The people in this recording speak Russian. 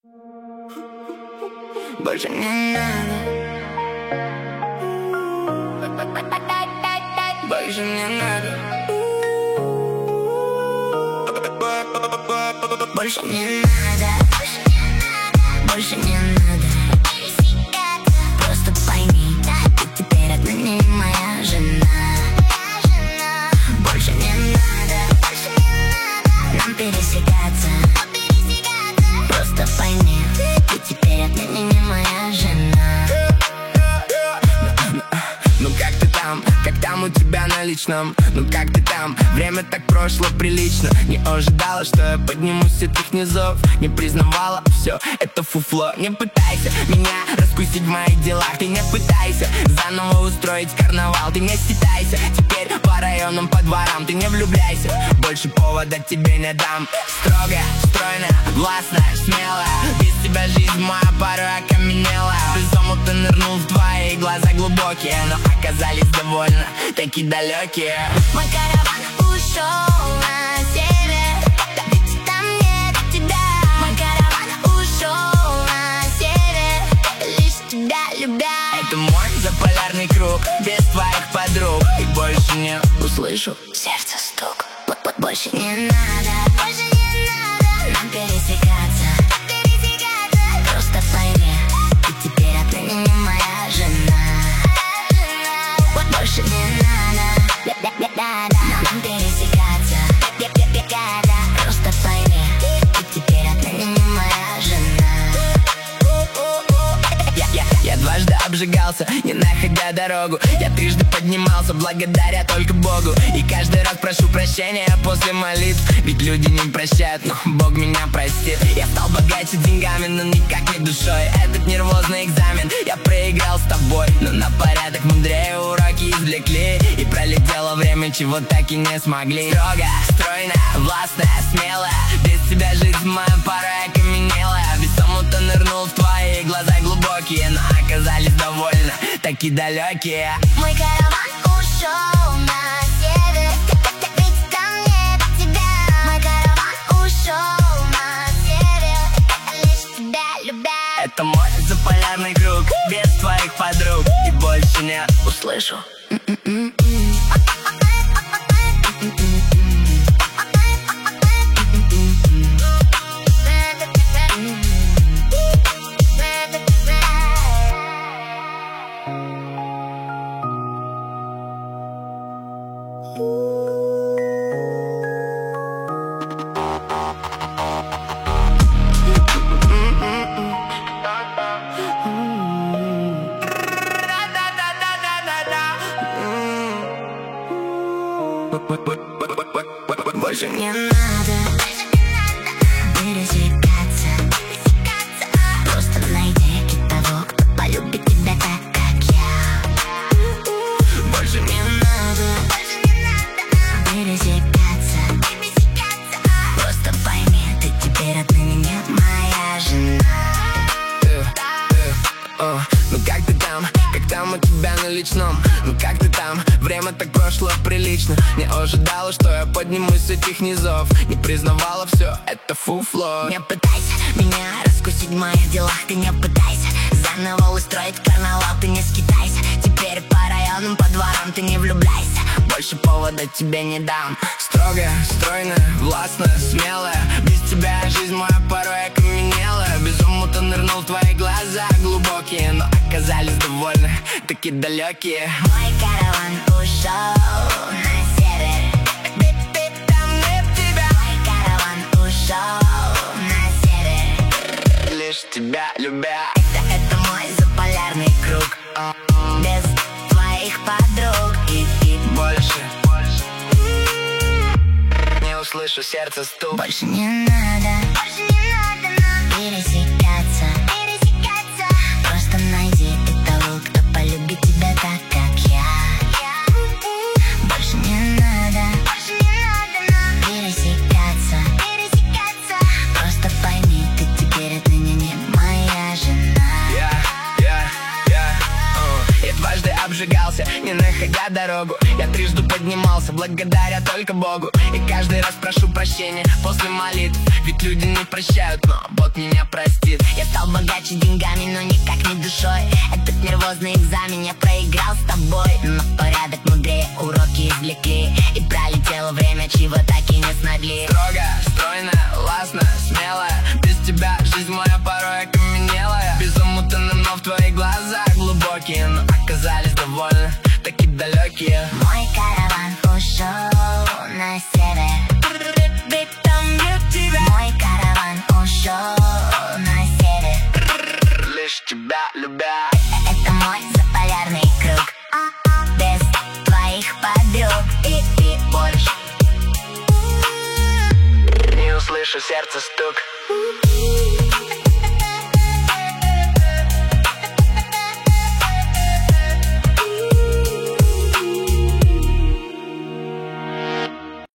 Больше не надо. Больше не надо. Больше не надо. Больше не надо. Просто пойми, ты теперь отныне моя жена. Больше не надо нам пересекаться. Просто пойми, ты теперь отныне не моя жена. Ну как ты там? Как там у тебя на личном? Ну как ты там? Время так прошло прилично. Не ожидала, что я поднимусь с этих низов. Не признавала, все это фуфло. Не пытайся меня раскусить в моих делах. Ты не пытайся заново устроить карнавал. Ты не считайся теперь по районам, по дворам. Ты не влюбляйся, больше повода тебе не дам. Строго, стройная, властная, смелая. Без тебя жизнь моя порой окаменела. Без омута нырнул в твои глаза глубокие, но оказались довольно такие далекие. Мой караван ушел на север, ведь там нет тебя. Мой караван ушел на север, лишь тебя любя. Это мой заполярный круг, без твоих подруг. И больше не услышу сердце стук. Больше не надо, больше не надо нам пересекаться. Просто пойми, ты теперь отныне не моя жена. Больше не надо нам пересекаться. Просто пойми, ты теперь отныне не моя жена. Я дважды обжигался, не находя дорогу. Я трижды поднимался, благодаря только Богу. И каждый раз прошу прощения после молитв. Ведь люди не прощают, но Бог меня простит. Я стал богаче деньгами, но никак не душой. Этот нервозный экзамен я проиграл с тобой, но на порядок мудрее уроки извлекли. И пролетело время, чего так и не смогли. Строго, стройная, властная, смелая. Без тебя жизнь моя порой окаменела. Без омута нырнул в твои глаза глубокие, но оказались довольно такие далекие. Мой караван ушел на север, ведь там нет тебя. Мой караван ушел на север, лишь тебя любя. Это мой заполярный круг, без твоих подруг. И больше не услышу. Больше не надо пересекаться. Просто найди того, кто полюбит тебя так, как я. Больше не надо пересекаться. Просто пойми, ты теперь отныне не моя жена. Ну как ты там? Как там у тебя на личном? Ну как ты там? Время так прошло прилично. Не ожидала, что я поднимусь с этих низов. Не признавала, все это фуфло. Не пытайся меня раскусить в моих делах. Ты не пытайся заново устроить карнавал. Ты не скитайся теперь по районам, по дворам. Ты не влюбляйся, больше повода тебе не дам. Строго, стройная, властная, смелая. Без тебя жизнь моя порой окаменела. Без омута нырнул в твои глаза глубокие, но оказались довольно такие далекие. Мой караван ушел на север, ведь там нет тебя. Мой караван ушел на север, лишь тебя любя. Это мой заполярный круг, без твоих подруг. И больше не услышу сердце стук. больше не надо нам пересекаться. Просто найди ты того, кто полюбит тебя так, как я. Больше не надо нам пересекаться. Просто пойми, ты теперь отныне не моя жена. Я дважды обжигался, не находя дорогу. Я трижды поднимался, благодаря только Богу. И каждый раз прошу прощения после молитв. Ведь люди не прощают, но Бог меня простит. Стал богаче деньгами, но никак не душой. Этот нервозный экзамен я проиграл с тобой. Но порядок мудрее, уроки извлекли. И пролетело время, чего так и не смогли. Строго, стройно, властно, смело. Без тебя жизнь моя порой окаменелая. Безумутанным, но в твоих глазах глубокие. Но оказались довольно таки далекие. Мой караван ушел на север. Мой караван ушел на север. Лишь тебя любя. Это мой заполярный круг. Без твоих подруг и больше Не услышу сердце стук.